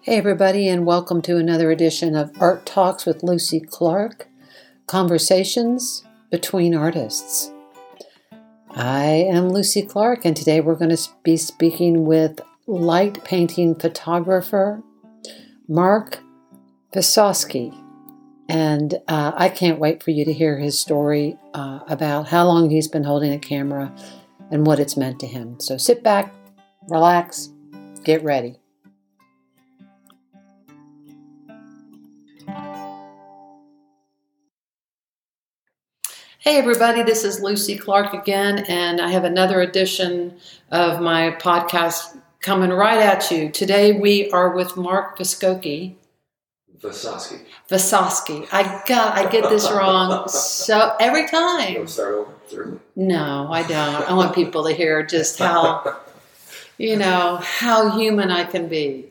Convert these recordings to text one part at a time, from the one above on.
Hey, everybody, and welcome to another edition of Art Talks with Lucy Clark, Conversations Between Artists. I am Lucy Clark, and today we're going to be speaking with light painting photographer Mark Visosky. And I can't wait for you to hear his story about how long he's been holding a camera and what it's meant to him. So sit back, relax, get ready. Hey everybody, this is Lucy Clark again, and I have another edition of my podcast coming right at you. Today we are with Mark Visosky. Visosky. I get this wrong so every time. You want to start over? No, I don't. I want people to hear just how human I can be.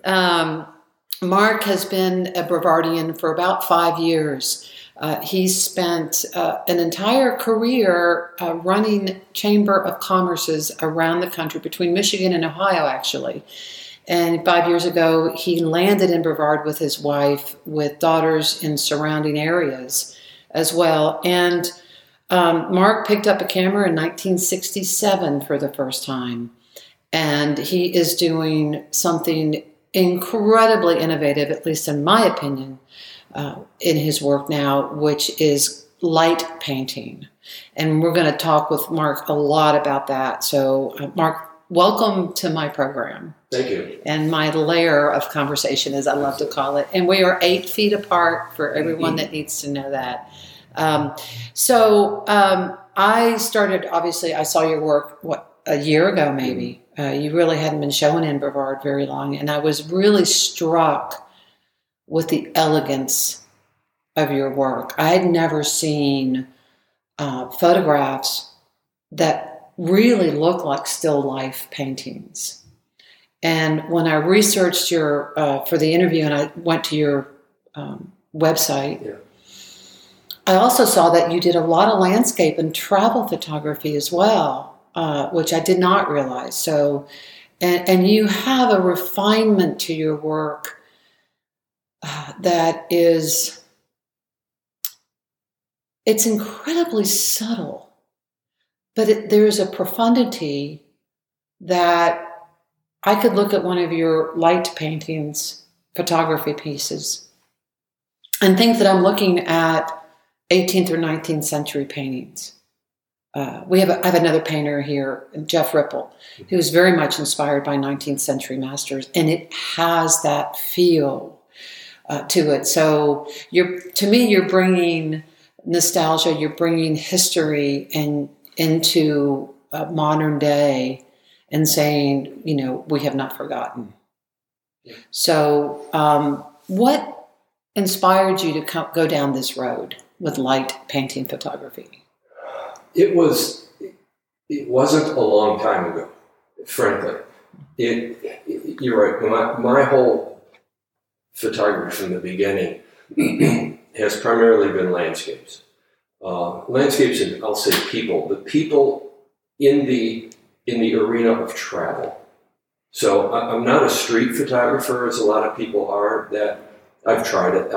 Mark has been a Brevardian for about 5 years. He's spent an entire career running Chamber of Commerces around the country, between Michigan and Ohio, actually. And 5 years ago, he landed in Brevard with his wife, with daughters in surrounding areas as well. And Mark picked up a camera in 1967 for the first time. And he is doing something incredibly innovative, at least in my opinion, in his work now, which is light painting. And we're going to talk with Mark a lot about that. So, Mark, welcome to my program. Thank you. And my layer of conversation, as I love to call it. And we are 8 feet apart for everyone that needs to know that. I started, obviously, I saw your work, a year ago maybe. You really hadn't been showing in Brevard very long. And I was really struck with the elegance of your work. I had never seen photographs that really look like still life paintings. And when I researched for the interview and I went to your website, I also saw that you did a lot of landscape and travel photography as well, which I did not realize. So, and you have a refinement to your work that is, it's incredibly subtle, but there's a profundity that I could look at one of your light paintings, photography pieces, and think that I'm looking at 18th or 19th century paintings. I have another painter here, Jeff Ripple, who's very much inspired by 19th century masters, and it has that feel to it. So to me, you're bringing nostalgia, you're bringing history and into modern day and saying, we have not forgotten. Yeah. So what inspired you to go down this road with light painting photography? It wasn't a long time ago, frankly. You're right. My whole photography from the beginning has primarily been landscapes. Landscapes, and I'll say people, but people in the arena of travel. So I'm not a street photographer, as a lot of people are. That I've tried it.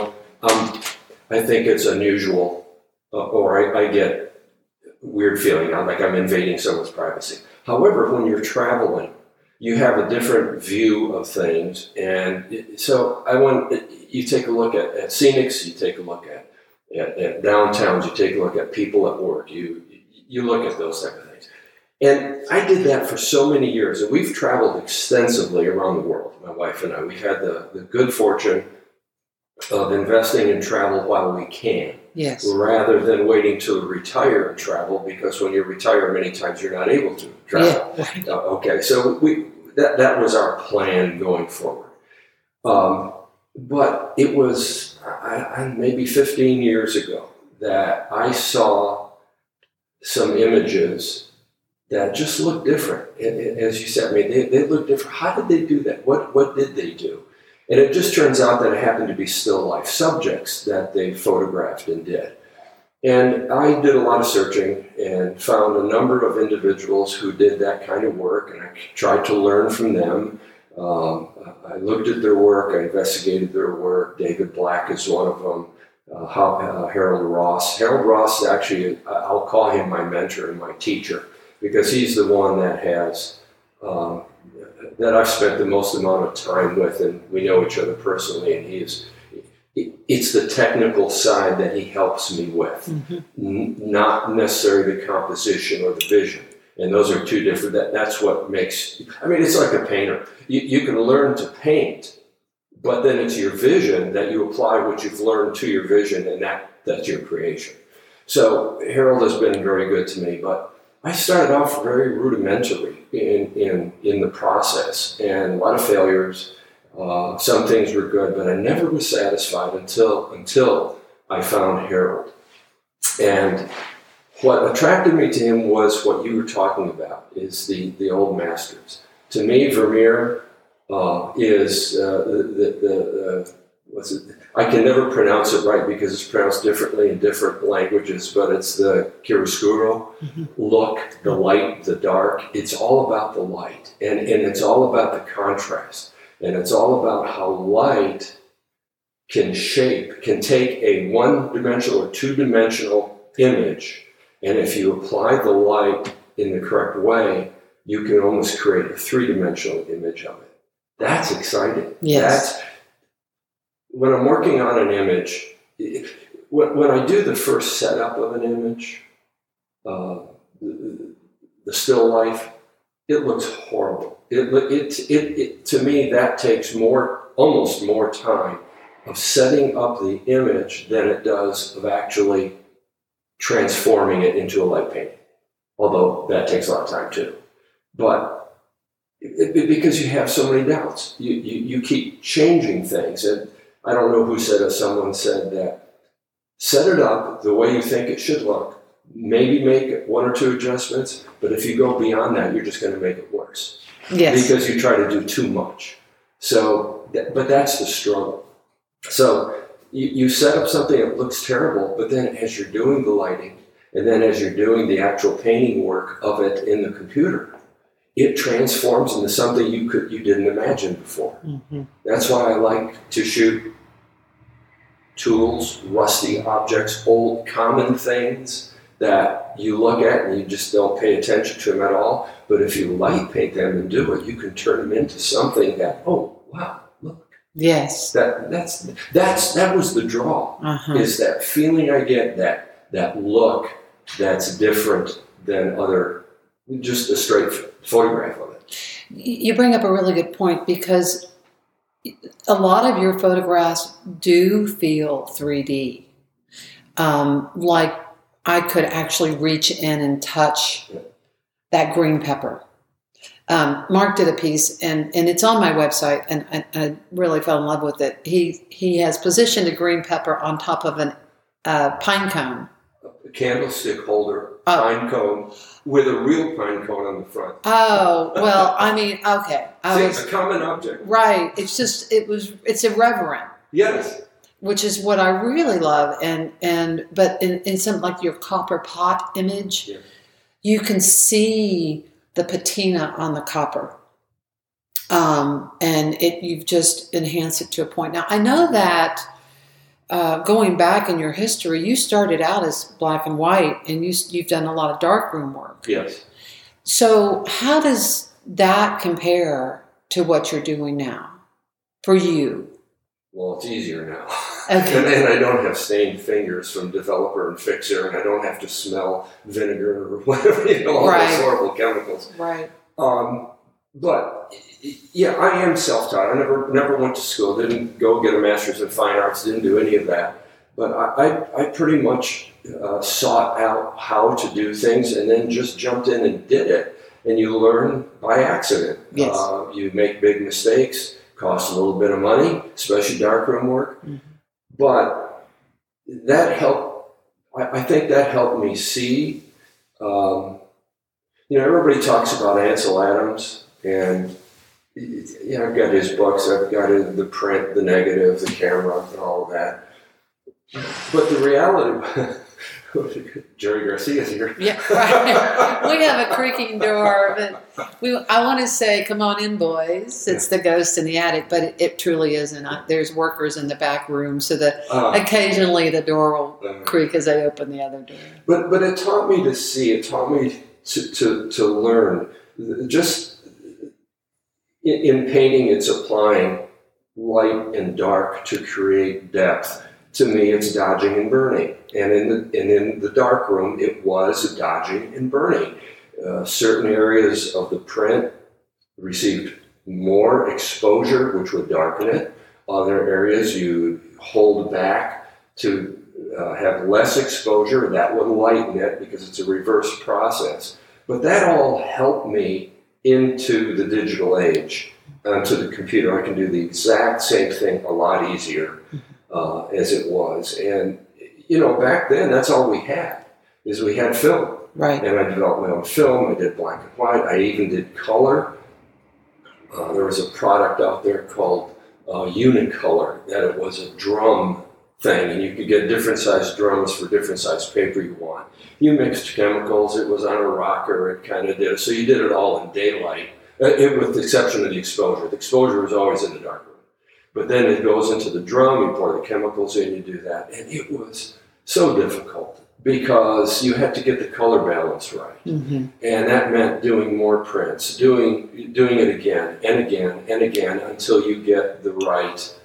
I think it's unusual, or I get weird feeling, like I'm invading someone's privacy. However, when you're traveling, you have a different view of things, and so you take a look at scenics, you take a look at downtowns, you take a look at people at work, you look at those type of things. And I did that for so many years, and we've traveled extensively around the world, my wife and I. We've had the good fortune of investing in travel while we can. Yes. Rather than waiting to retire and travel, because when you retire, many times you're not able to travel. Yeah, right. Okay, so that was our plan going forward. But it was maybe 15 years ago that I saw some images that just looked different. As you said, they look different. How did they do that? What did they do? And it just turns out that it happened to be still life subjects that they photographed and did. And I did a lot of searching and found a number of individuals who did that kind of work, and I tried to learn from them. I looked at their work, I investigated their work. David Black is one of them. Harold Ross. Harold Ross, actually, I'll call him my mentor and my teacher, because he's the one that has that I've spent the most amount of time with, and we know each other personally, and it's the technical side that he helps me with, not necessarily the composition or the vision. And those are two different, that's what makes, I mean, it's like a painter. You can learn to paint, but then it's your vision that you apply what you've learned to your vision, and that's your creation. So Harold has been very good to me, but I started off very rudimentary in the process, and a lot of failures. Some things were good, but I never was satisfied until I found Harold. And what attracted me to him was what you were talking about, is the old masters. To me, Vermeer is what's it? I can never pronounce it right because it's pronounced differently in different languages, but it's the chiaroscuro look, the light, the dark. It's all about the light, and it's all about the contrast, and it's all about how light can take a one-dimensional or two-dimensional image, and if you apply the light in the correct way, you can almost create a three-dimensional image of it. That's exciting. Yes. When I'm working on an image, when I do the first setup of an image, the still life, it looks horrible. It to me, that takes almost more time of setting up the image than it does of actually transforming it into a light painting. Although that takes a lot of time too. But because you have so many doubts, you keep changing things. And I don't know who said it. Someone said that set it up the way you think it should look. Maybe make one or two adjustments, but if you go beyond that, you're just going to make it worse. Yes. Because you try to do too much. So, but that's the struggle. So you set up something that looks terrible, but then as you're doing the lighting, and then as you're doing the actual painting work of it in the computer, it transforms into something you didn't imagine before. That's why I like to shoot tools, rusty objects, old common things that you look at and you just don't pay attention to them at all. But if you light paint them and do it, you can turn them into something that, oh wow, look. Yes. That was the draw. Is that feeling I get, that look that's different than just a straight photograph of it. You bring up a really good point, because a lot of your photographs do feel 3D. Like I could actually reach in and touch that green pepper. Mark did a piece, and it's on my website, and I really fell in love with it. He has positioned a green pepper on top of a pine cone. A candlestick holder, pine cone, with a real pine cone on the front. Oh, well, I mean, okay. It's a common object. Right. It's irreverent. Yes. Which is what I really love. But in some, like your copper pot image, you can see the patina on the copper. And you've just enhanced it to a point. Now, I know that going back in your history, you started out as black and white, and you've done a lot of darkroom work. Yes. So how does that compare to what you're doing now for you? Well, it's easier now. Okay. And I don't have stained fingers from developer and fixer, and I don't have to smell vinegar or whatever, all those horrible chemicals. Right. But yeah, I am self-taught. I never went to school, didn't go get a master's in fine arts, didn't do any of that. But I pretty much sought out how to do things and then just jumped in and did it. And you learn by accident. Yes. You make big mistakes, cost a little bit of money, especially darkroom work. But that helped. I think that helped me see. Everybody talks about Ansel Adams. And I've got his books, I've got the print, the negative, the camera, and all of that. But the reality, Jerry Garcia's here. Yeah, right. We have a creaking door, but I want to say, come on in, boys. It's the ghost in the attic, but it truly isn't. There's workers in the back room, so that occasionally the door will creak as they open the other door. But it taught me to see. It taught me to learn. Just in painting, it's applying light and dark to create depth. To me, it's dodging and burning. And in the dark room, it was dodging and burning. Certain areas of the print received more exposure, which would darken it. Other areas you hold back to have less exposure. That would lighten it because it's a reverse process. But that all helped me into the digital age, onto the computer. I can do the exact same thing a lot easier. As it was. And, back then, that's all we had, is we had film. Right. And I developed my own film. I did black and white. I even did color. There was a product out there called Unicolor, that it was a drum thing, and you could get different sized drums for different sized paper you want. You mixed chemicals. It was on a rocker. It kind of did it. So you did it all in daylight, with the exception of the exposure. The exposure was always in the dark room. But then it goes into the drum, you pour the chemicals in, you do that. And it was so difficult because you had to get the color balance right. Mm-hmm. And that meant doing more prints, doing it again and again and again until you get the right.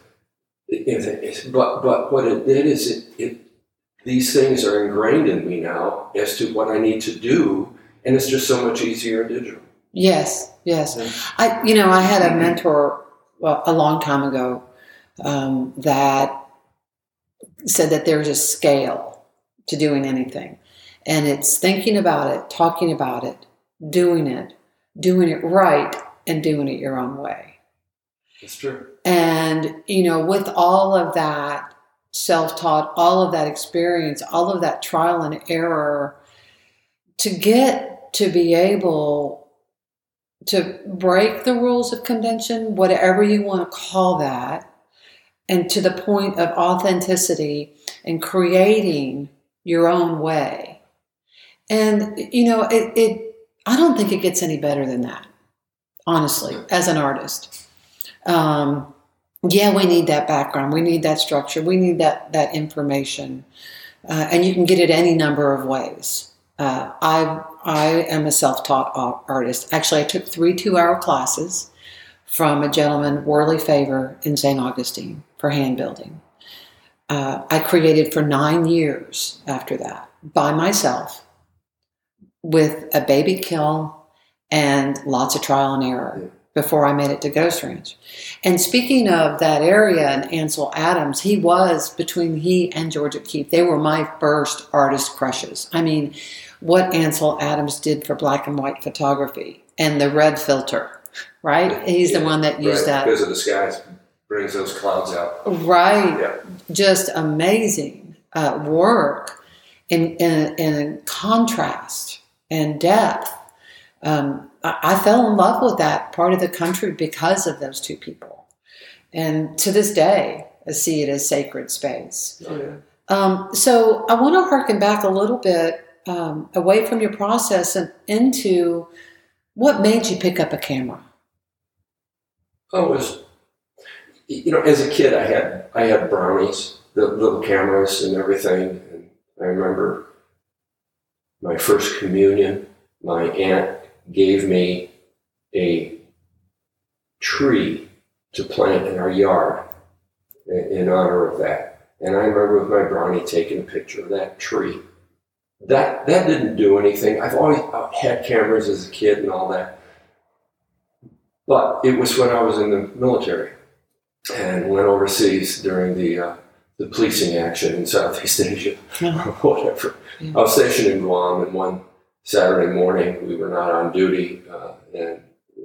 But what it did is these things are ingrained in me now as to what I need to do, and it's just so much easier in digital. Yes. Yeah. I had a mentor a long time ago, that said that there's a scale to doing anything. And it's thinking about it, talking about it, doing it right, and doing it your own way. That's true. And, with all of that self-taught, all of that experience, all of that trial and error, to get to be able to break the rules of convention, whatever you want to call that, and to the point of authenticity and creating your own way. And, I don't think it gets any better than that, honestly, as an artist. We need that background. We need that structure. We need that information. And you can get it any number of ways. I am a self-taught artist. Actually, I took 3 2-hour classes from a gentleman, Worley Favor, in St. Augustine for hand building. I created for 9 years after that by myself with a baby kiln and lots of trial and error before I made it to Ghost Ranch. And speaking of that area and Ansel Adams, between he and George O'Keeffe, they were my first artist crushes. I mean, what Ansel Adams did for black and white photography and the red filter, right? He's the one that used that. Because of the skies, brings those clouds out. Right. Yeah. Just amazing work in contrast and depth. I fell in love with that part of the country because of those two people. And to this day, I see it as sacred space. Oh, yeah. So I want to harken back a little bit away from your process and into what made you pick up a camera. Oh, it was, as a kid, I had brownies, the little cameras and everything. And I remember my first communion, my aunt gave me a tree to plant in our yard in honor of that. And I remember with my brownie taking a picture of that tree. That didn't do anything. I've always had cameras as a kid and all that. But it was when I was in the military and went overseas during the policing action in Southeast Asia, or whatever. Yeah. I was stationed in Guam, and one Saturday morning we were not on duty, and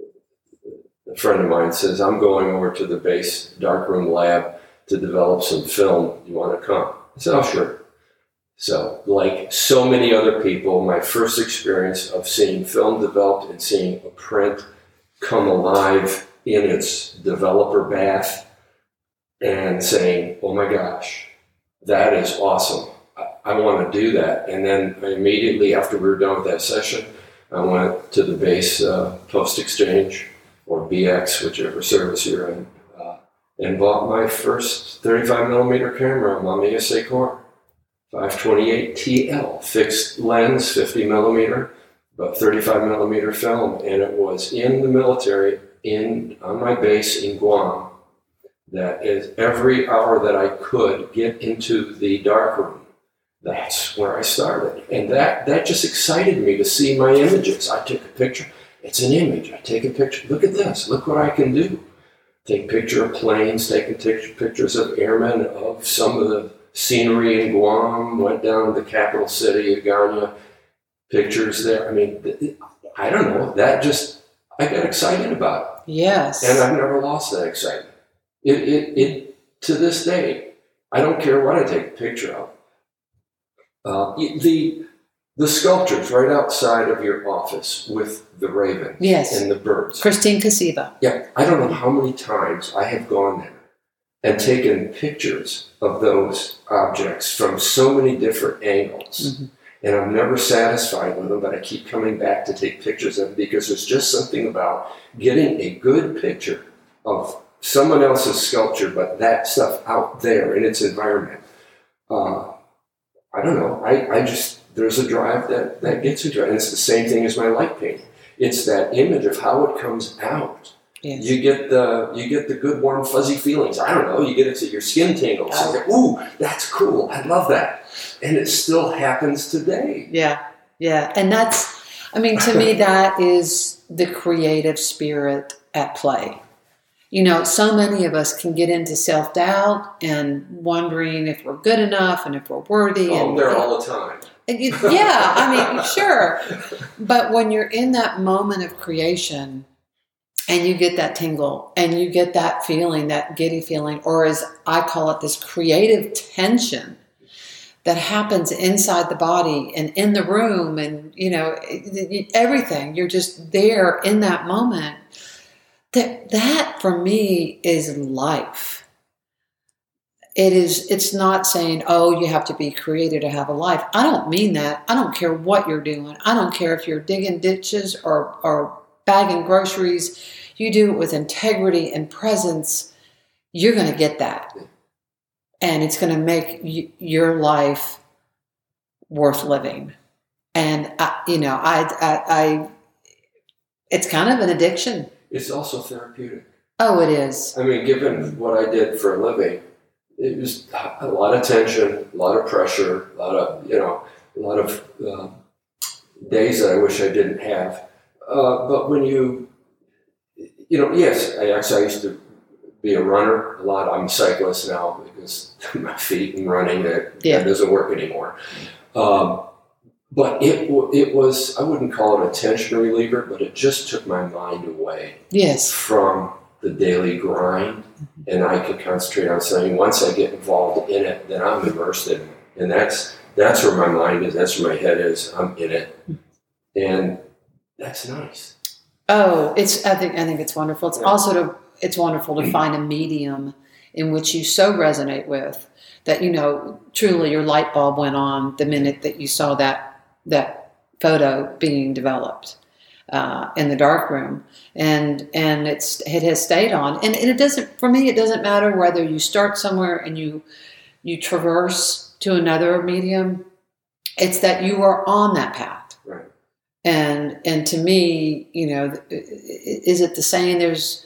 a friend of mine says, "I'm going over to the base darkroom lab to develop some film. You want to come?" I said, "Oh, sure." So, like so many other people, my first experience of seeing film developed and seeing a print come alive in its developer bath and saying, "Oh my gosh, that is awesome. I want to do that. And then immediately after we were done with that session, I went to the base Post Exchange or BX, whichever service you're in, and bought my first 35 millimeter camera, Mamiya Seikor 528 TL, fixed lens, 50 millimeter, but 35 millimeter film, and it was in the military on my base in Guam. That is every hour that I could get into the darkroom. That's where I started. And that just excited me to see my images. I took a picture. It's an image. I take a picture. Look at this. Look what I can do. Take a picture of planes, taking pictures of airmen, of some of the scenery in Guam, went down to the capital city, Agana, pictures there. I mean, I don't know. I got excited about it. Yes. And I've never lost that excitement. It to this day, I don't care what I take a picture of. The sculptures right outside of your office with the ravens and the birds. Christine Casiva. Yeah, I don't know how many times I have gone there and taken pictures of those objects from so many different angles. Mm-hmm. And I'm never satisfied with them, but I keep coming back to take pictures of them because there's just something about getting a good picture of someone else's sculpture, but that stuff out there in its environment. I don't know. I just, there's a drive that gets me to it. And it's the same thing as my light painting. It's that image of how it comes out. Yes. You get the good, warm, fuzzy feelings. I don't know. You get it to your skin tingles. Oh. You go, ooh, that's cool. I love that. And it still happens today. Yeah. Yeah. And that's, I mean, to me, that is the creative spirit at play. You know, so many of us can get into self-doubt and wondering if we're good enough and if we're worthy. Oh, there all the time. Yeah, I mean, sure. But when you're in that moment of creation and you get that tingle and you get that feeling, that giddy feeling, or as I call it, this creative tension that happens inside the body and in the room and, you know, everything. You're just there in that moment. That for me is life. It's not saying, oh, you have to be creative to have a life. I don't mean that. I don't care what you're doing. I don't care if you're digging ditches or bagging groceries. You do it with integrity and presence. You're going to get that. And it's going to make your life worth living. And, it's kind of an addiction. It's also therapeutic. Oh, it is. I mean, given what I did for a living, it was a lot of tension, a lot of pressure, a lot of days that I wish I didn't have. But when yes, I used to be a runner a lot. I'm a cyclist now because my feet and running, that doesn't work anymore. But it was, I wouldn't call it a tension reliever, but it just took my mind away from the daily grind. And I could concentrate on something. Once I get involved in it, then I'm immersed in it. And that's where my mind is. That's where my head is. I'm in it. And that's nice. Oh, I think it's wonderful. It's it's wonderful to find a medium in which you so resonate with that, you know, truly your light bulb went on the minute that you saw that photo being developed in the darkroom, and it has stayed on. And it doesn't, for me, it doesn't matter whether you start somewhere and you traverse to another medium. It's that you are on that path. Right. And to me, you know, is it the saying there's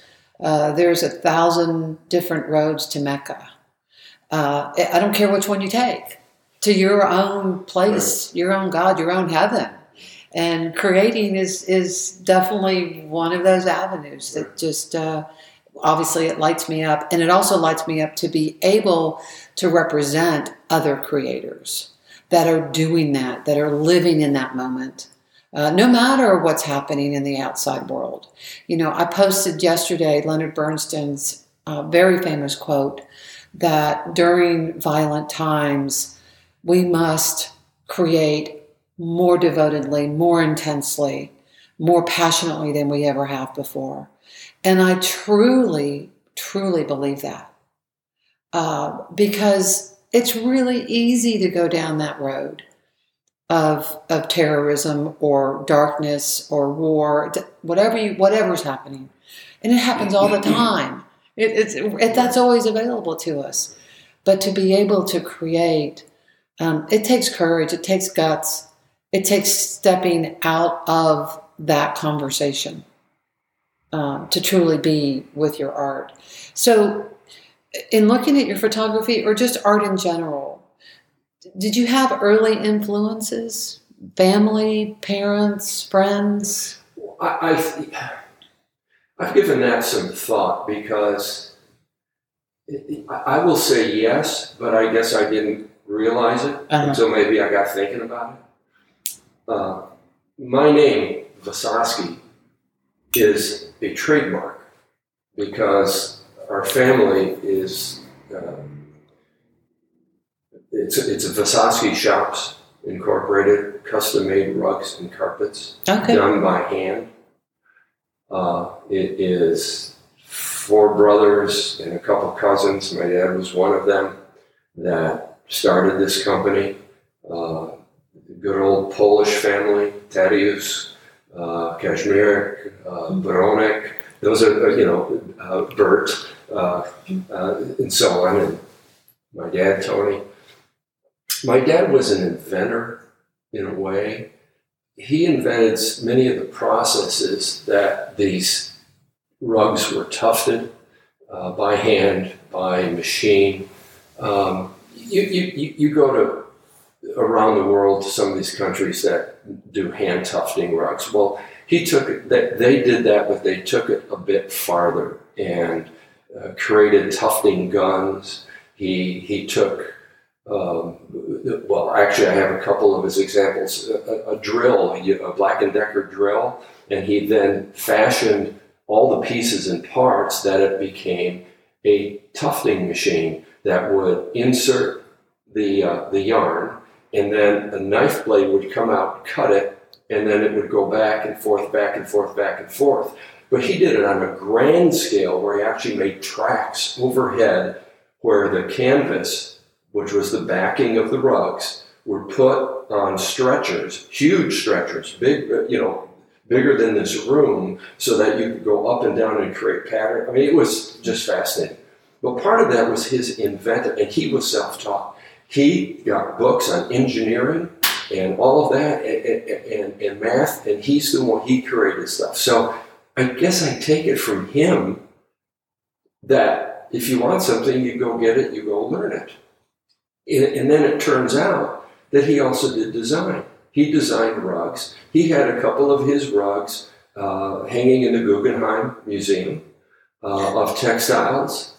1,000 different roads to Mecca? I don't care which one you take, to your own place, right, your own God, your own heaven. And creating is definitely one of those avenues that just, obviously it lights me up. And it also lights me up to be able to represent other creators that are doing that are living in that moment. No matter what's happening in the outside world. You know, I posted yesterday Leonard Bernstein's very famous quote that during violent times, we must create more devotedly, more intensely, more passionately than we ever have before. And I truly, truly believe that. Because it's really easy to go down that road of terrorism or darkness or war, whatever's happening, and it happens all the time. That's always available to us. But to be able to create, it takes courage, it takes guts, it takes stepping out of that conversation to truly be with your art. So, in looking at your photography or just art in general, did you have early influences? Family, parents, friends? I've given that some thought because I will say yes, but I guess I didn't realize it until maybe I got thinking about it. My name, Visoski, is a trademark because our family is it's a Visoski Shops Incorporated, custom-made rugs and carpets done by hand. It is 4 brothers and a couple cousins. My dad was one of them that started this company. Good old Polish family, Tadeusz, Kazimierz, Baronek. Those are, Bert, and so on. And my dad, Tony. My dad was an inventor in a way. He invented many of the processes that these rugs were tufted by hand, by machine. You go to around the world to some of these countries that do hand tufting rugs. Well, he took it, they did that, but they took it a bit farther and created tufting guns. He took, well, actually I have a couple of his examples, a drill, a Black & Decker drill, and he then fashioned all the pieces and parts that it became a tufting machine that would insert the yarn, and then a knife blade would come out, cut it, and then it would go back and forth, back and forth, back and forth. But he did it on a grand scale where he actually made tracks overhead where the canvas, which was the backing of the rugs, were put on stretchers, huge stretchers, big, bigger than this room, so that you could go up and down and create pattern. I mean, it was just fascinating. But part of that was his inventive, and he was self-taught. He got books on engineering and all of that, and math, and he's the one, he created stuff. So I guess I take it from him that if you want something, you go get it, you go learn it. And then it turns out that he also did design. He designed rugs. He had a couple of his rugs hanging in the Guggenheim Museum of Textiles.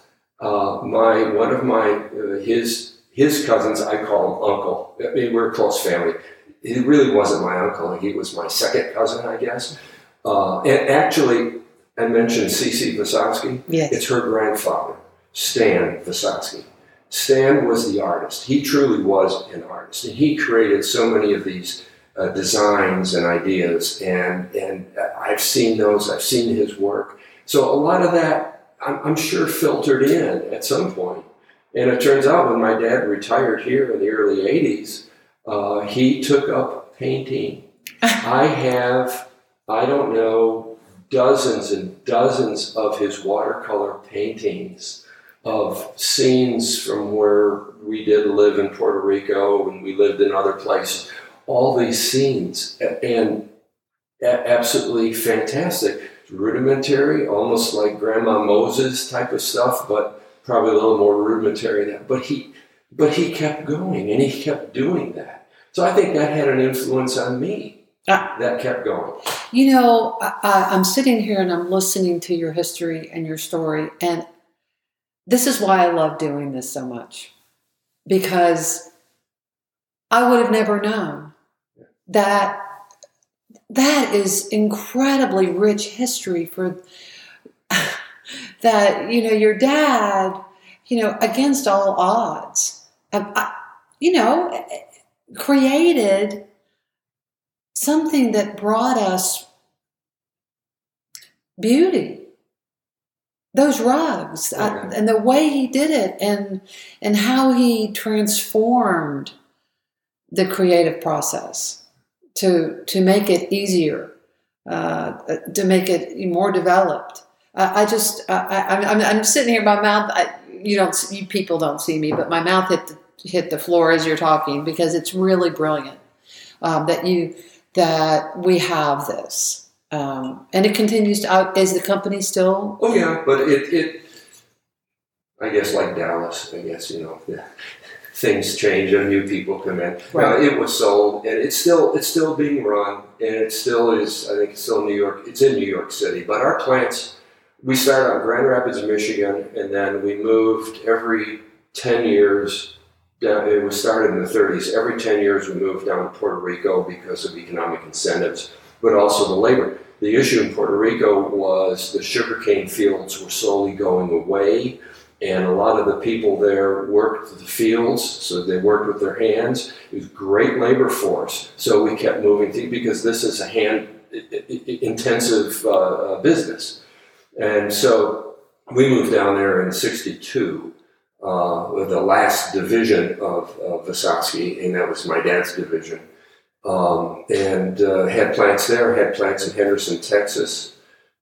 His cousins, I call him Uncle. I mean, we're a close family. He really wasn't my uncle. He was my second cousin, I guess. And actually, I mentioned Cece Visoski. Yes. It's her grandfather, Stan Visoski. Stan was the artist. He truly was an artist. And he created so many of these designs and ideas. And I've seen those. I've seen his work. So a lot of that, I'm sure, filtered in at some point. And it turns out when my dad retired here in the early 80s, he took up painting. I don't know, dozens and dozens of his watercolor paintings of scenes from where we did live in Puerto Rico and we lived in other places. All these scenes, and absolutely fantastic. Rudimentary, almost like Grandma Moses type of stuff, but probably a little more rudimentary than that. But he kept going, and he kept doing that. So I think that had an influence on me. That kept going. I'm sitting here and I'm listening to your history and your story, and this is why I love doing this so much, because I would have never known that is incredibly rich history for that, your dad, against all odds, created something that brought us beauty. those rugs, Okay. and the way he did it, and how he transformed the creative process to make it easier, to make it more developed. I'm sitting here, my mouth. You people don't see me, but my mouth hit the floor as you're talking, because it's really brilliant that we have this, and it continues to. Is the company still? Oh yeah, but it I guess like Dallas, I guess yeah, things change and new people come in. Right. It was sold, and it's still being run, and it still is. I think it's still New York. It's in New York City, but our plants. We started out in Grand Rapids, Michigan, and then we moved every 10 years. It was started in the 30s. Every 10 years we moved down to Puerto Rico because of economic incentives, but also the labor. The issue in Puerto Rico was the sugarcane fields were slowly going away, and a lot of the people there worked the fields, so they worked with their hands. It was a great labor force, so we kept moving because this is a hand-intensive business. And so we moved down there in '62 with the last division of Visovsky, and that was my dad's division. And had plants there, had plants in Henderson, Texas,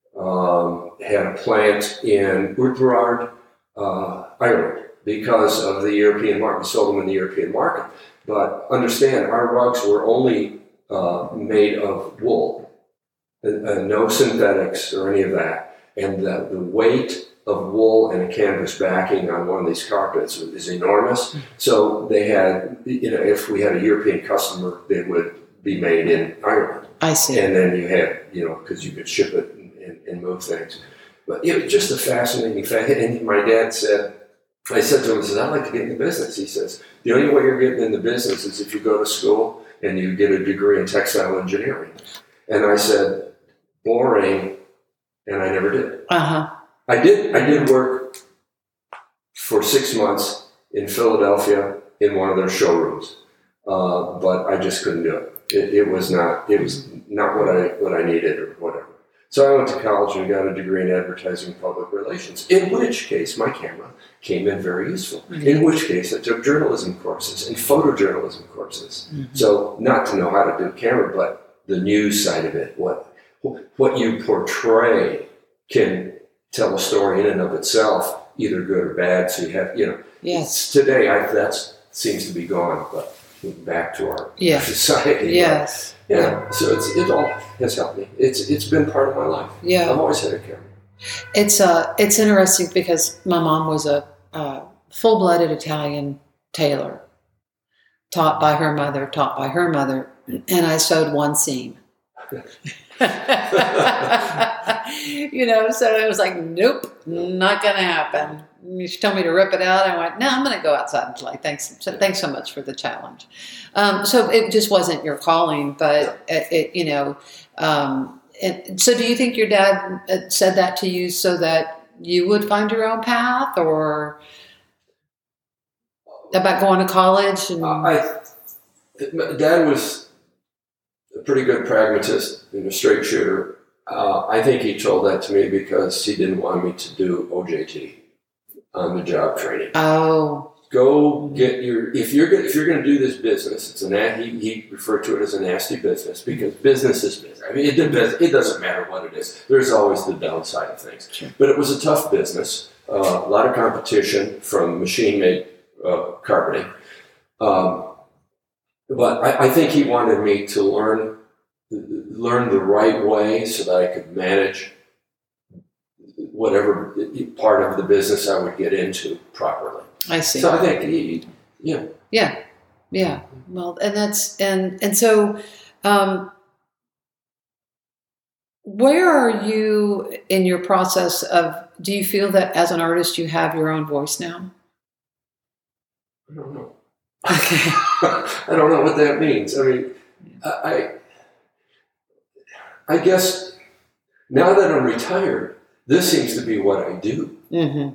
had a plant in Oughterard, Ireland, because of the European market. We sold them in the European market. But understand, our rugs were only made of wool, no synthetics or any of that. And the weight of wool and a canvas backing on one of these carpets is enormous. So they had, if we had a European customer, they would be made in Ireland. I see. And then you had, because you could ship it and move things. But it was just a fascinating fact. And my dad said, I said to him, I'd like to get in the business. He says, the only way you're getting in the business is if you go to school and you get a degree in textile engineering. And I said, boring. And I never did. I did work for 6 months in Philadelphia in one of their showrooms, but I just couldn't do it. It was not what I needed or whatever. So I went to college and got a degree in advertising and public relations. In which case, my camera came in very useful. Mm-hmm. In which case, I took journalism courses and photojournalism courses. Mm-hmm. So not to know how to do camera, but the news side of it, what you portray can tell a story in and of itself, either good or bad. So you have, Yes. Today, that seems to be gone, but back to our society. Yes. But, yeah. So it all has helped me. It's been part of my life. Yeah. I've always had a camera. It's interesting because my mom was a full-blooded Italian tailor, taught by her mother, and I sewed one seam. So it was like, nope, not going to happen. She told me to rip it out. I went, no, I'm going to go outside and play. Thanks so much for the challenge. So it just wasn't your calling, but and so do you think your dad said that to you so that you would find your own path, or about going to college? And Dad was a pretty good pragmatist and a straight shooter. I think he told that to me because he didn't want me to do OJT, on the job training. Oh, go get if you're going to do this business, he referred to it as a nasty business, because business is business. I mean, it doesn't matter what it is. There's always the downside of things. Sure. But it was a tough business. A lot of competition from machine-made carpeting. But I think he wanted me to learn the right way so that I could manage whatever part of the business I would get into properly. I see. So I think, yeah. Well, and that's and so, where are you in your process of? Do you feel that as an artist you have your own voice now? I don't know. Okay. I don't know what that means. I mean, I guess now that I'm retired, this seems to be what I do. Mm-hmm.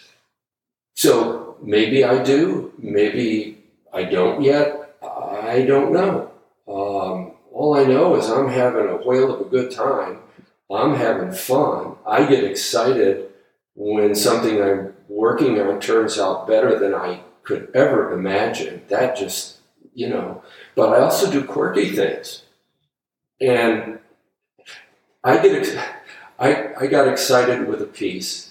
So maybe I do, maybe I don't yet. I don't know. All I know is I'm having a whale of a good time. I'm having fun. I get excited when something I'm working on turns out better than I could ever imagine, that just, but I also do quirky things. And I got excited with a piece.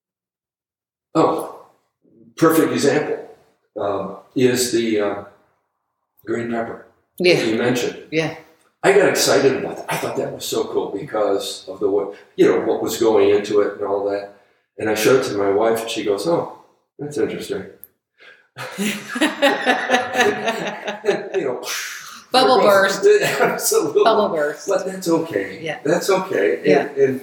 Oh, perfect example is the green pepper that you mentioned. Yeah. I got excited about that. I thought that was so cool because of what was going into it and all that. And I showed it to my wife, and she goes, "Oh, that's interesting." Bubble burst. Absolutely. Bubble burst. But that's okay. Yeah. That's okay. Yeah. And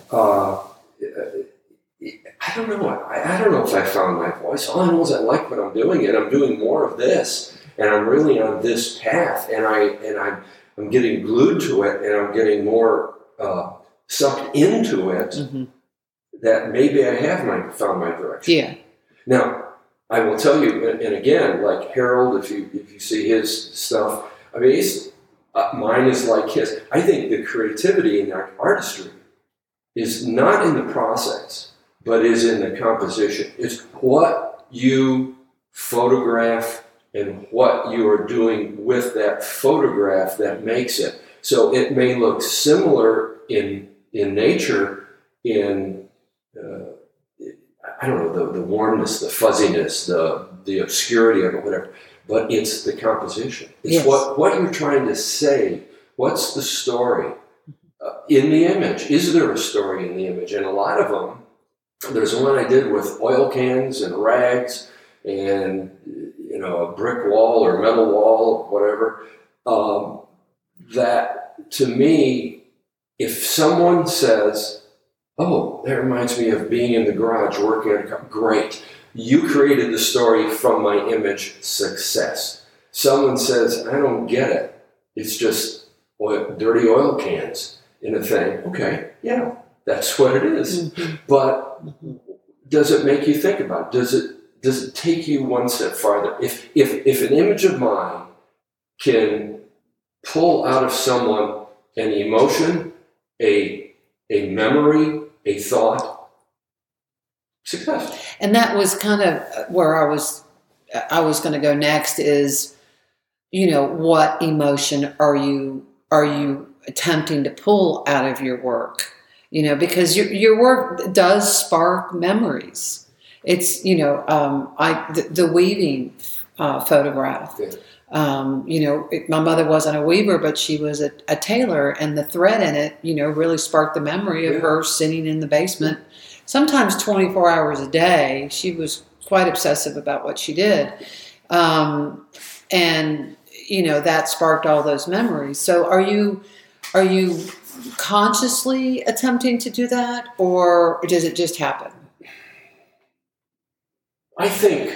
I don't know. I don't know if I found my voice. All I know is I like what I'm doing, and I'm doing more of this, and I'm really on this path, and I'm getting glued to it, and I'm getting more sucked into it. Mm-hmm. That maybe I have found my direction. Yeah. Now, I will tell you, and again, like Harold, if you see his stuff, I mean, mine is like his. I think the creativity in artistry is not in the process, but is in the composition. It's what you photograph and what you are doing with that photograph that makes it. So it may look similar in nature, in I don't know, the warmness, the fuzziness, the obscurity of it, whatever. But it's the composition. It's what you're trying to say. What's the story in the image? Is there a story in the image? And a lot of them, there's one I did with oil cans and rags and a brick wall or metal wall, whatever. That to me, if someone says, "Oh, that reminds me of being in the garage working on a car," great. You created the story from my image, success. Someone says, "I don't get it. It's just dirty oil cans in a thing." Okay, yeah, that's what it is. Mm-hmm. But does it make you think about it? Does it take you one step farther? If an image of mine can pull out of someone an emotion, a memory, a thought, success. And that was kind of where I was going to go next is, what emotion are you attempting to pull out of your work? Because your work does spark memories. It's, the weaving photograph. Yeah. My mother wasn't a weaver, but she was a tailor, and the thread in it, really sparked the memory of her sitting in the basement, sometimes 24 hours a day. She was quite obsessive about what she did. And, that sparked all those memories. So are you consciously attempting to do that, or does it just happen? I think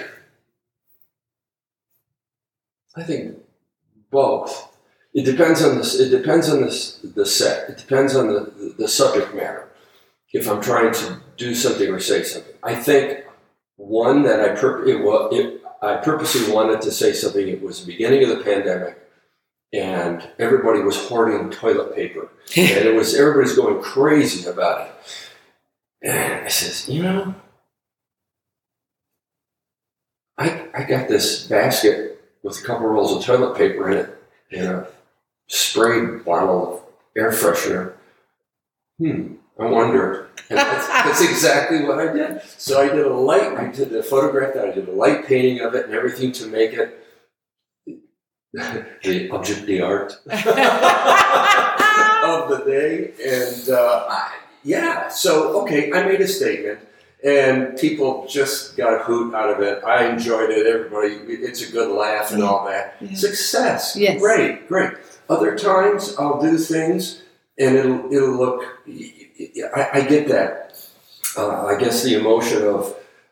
both. It depends on this. It depends on the set. It depends on the subject matter. If I'm trying to do something or say something, I think one that I purposely wanted to say something. It was the beginning of the pandemic, and everybody was hoarding toilet paper, and everybody's going crazy about it. And I says, I got this basket with a couple rolls of toilet paper in it and a spray bottle of air freshener. I wonder. And that's exactly what I did. So I did a photograph that I did a light painting of it and everything to make it the object d'art of the day. And so, okay, I made a statement. And people just got a hoot out of it. I enjoyed it. Everybody, it's a good laugh and all that. Yeah. Success. Yes. Great. Other times I'll do things and it'll look, I get that. I guess the emotion of,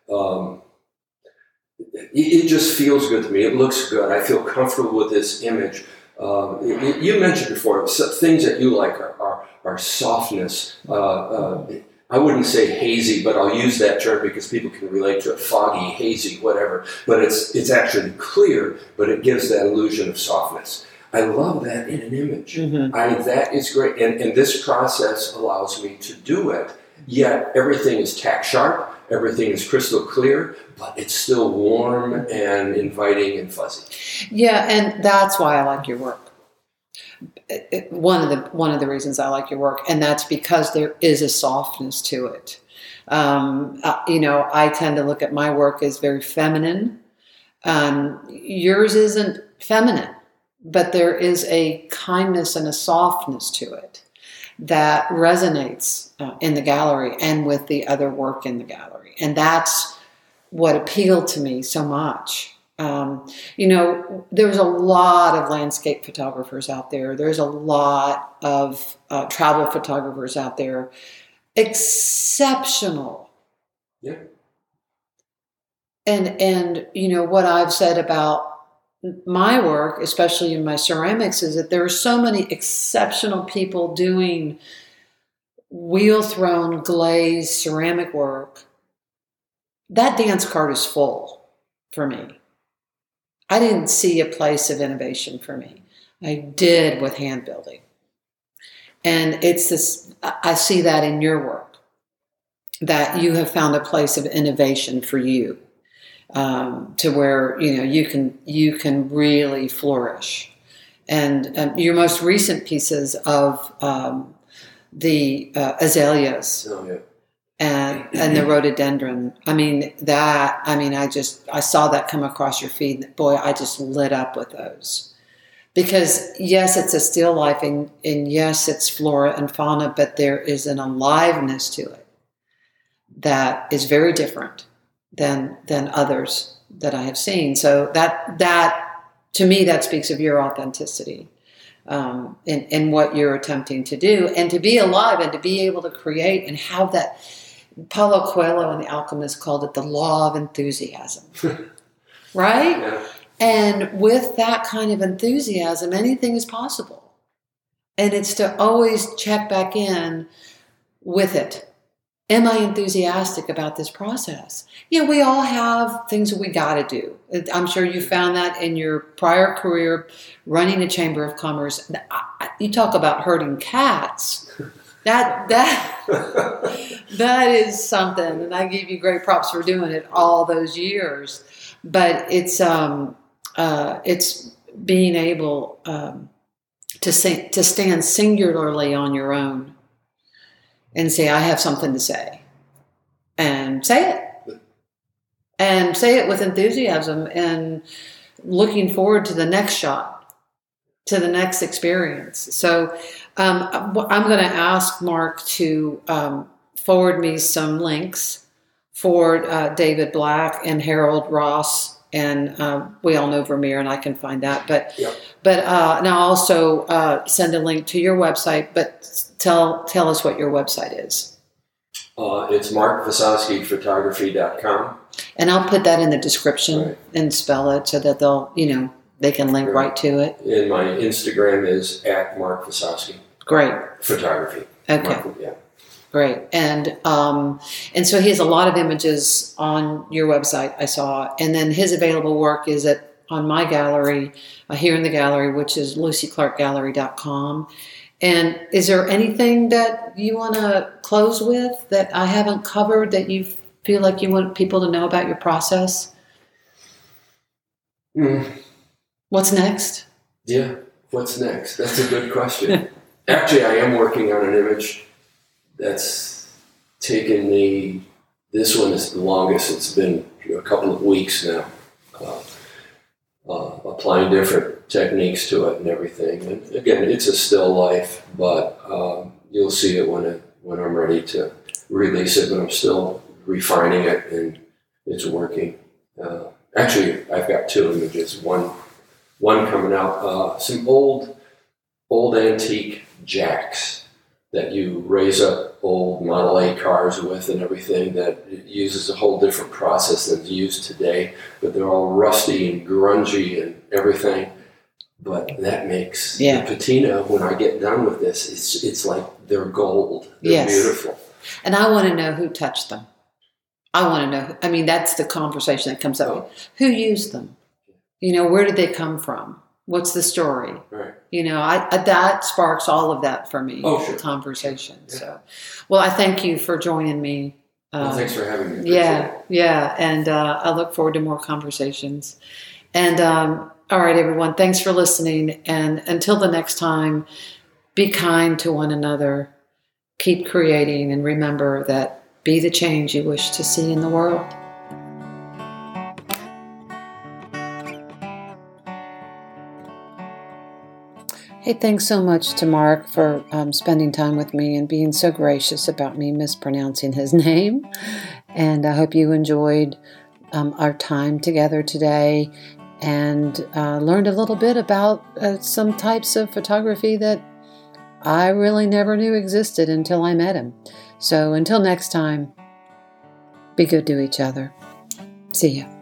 it just feels good to me. It looks good. I feel comfortable with this image. You mentioned before, things that you like are softness, I wouldn't say hazy, but I'll use that term because people can relate to it. Foggy, hazy, whatever. But it's actually clear, but it gives that illusion of softness. I love that in an image. Mm-hmm. That is great. And this process allows me to do it yet everything is tack sharp, everything is crystal clear, but it's still warm and inviting and fuzzy. Yeah, and that's why I like your work. One of the reasons I like your work, and that's because there is a softness to it. I tend to look at my work as very feminine. Yours isn't feminine, but there is a kindness and a softness to it that resonates in the gallery and with the other work in the gallery. And that's what appealed to me so much. There's a lot of landscape photographers out there. There's a lot of travel photographers out there. Exceptional. Yeah. And what I've said about my work, especially in my ceramics, is that there are so many exceptional people doing wheel-thrown glazed ceramic work. That dance card is full for me. I didn't see a place of innovation for me. I did with hand building. And it's this, I see that in your work, that you have found a place of innovation for you, to where, you can really flourish. And your most recent pieces of the azaleas. Oh, yeah. And the rhododendron. I saw that come across your feed. Boy, I just lit up with those. Because yes, it's a still life, and yes, it's flora and fauna, but there is an aliveness to it that is very different than others that I have seen. So that to me, that speaks of your authenticity. In what you're attempting to do, and to be alive and to be able to create and have that. Paulo Coelho and The Alchemist called it the law of enthusiasm, right? Yeah. And with that kind of enthusiasm, anything is possible. And it's to always check back in with it. Am I enthusiastic about this process? Yeah, we all have things that we got to do. I'm sure you found that in your prior career running a chamber of commerce. You talk about herding cats. That is something, and I give you great props for doing it all those years. But it's being able to stand singularly on your own and say, I have something to say, and say it, and say it with enthusiasm, and looking forward to the next shot, to the next experience. So I'm going to ask Mark to forward me some links for David Black and Harold Ross, and we all know Vermeer, and I can find that. But and I'll also send a link to your website. But tell us what your website is. It's markvisoskyphotography.com. And I'll put that in the description, right, and spell it so that they can link right to it. And my Instagram is @MarkVisosky. Great. Photography. Okay. Mark, yeah. Great. And so he has a lot of images on your website, I saw. And then his available work is on my gallery, here in the gallery, which is LucyClarkGallery.com. And is there anything that you want to close with that I haven't covered that you feel like you want people to know about your process? What's next? Yeah, what's next? That's a good question. Actually, I am working on an image that's taken me, this one is the longest, it's been a couple of weeks now, applying different techniques to it and everything. And again, it's a still life, but you'll see it when I'm ready to release it, but I'm still refining it, and it's working. Actually, I've got two images. One coming out, some old antique jacks that you raise up old Model A cars with and everything, that uses a whole different process than's used today, but they're all rusty and grungy and everything. But that makes the patina, when I get done with this, it's like they're gold. They're beautiful. And I want to know who touched them. I want to know. I mean, that's the conversation that comes up. Who used them? Where did they come from? What's the story? Right. That sparks all of that for me. Oh, sure. Conversation. Yeah. So, well, I thank you for joining me. Well, thanks for having me. Yeah. And I look forward to more conversations. And all right, everyone, thanks for listening. And until the next time, be kind to one another. Keep creating, and remember that be the change you wish to see in the world. Hey, thanks so much to Mark for spending time with me and being so gracious about me mispronouncing his name. And I hope you enjoyed our time together today and learned a little bit about some types of photography that I really never knew existed until I met him. So until next time, be good to each other. See ya.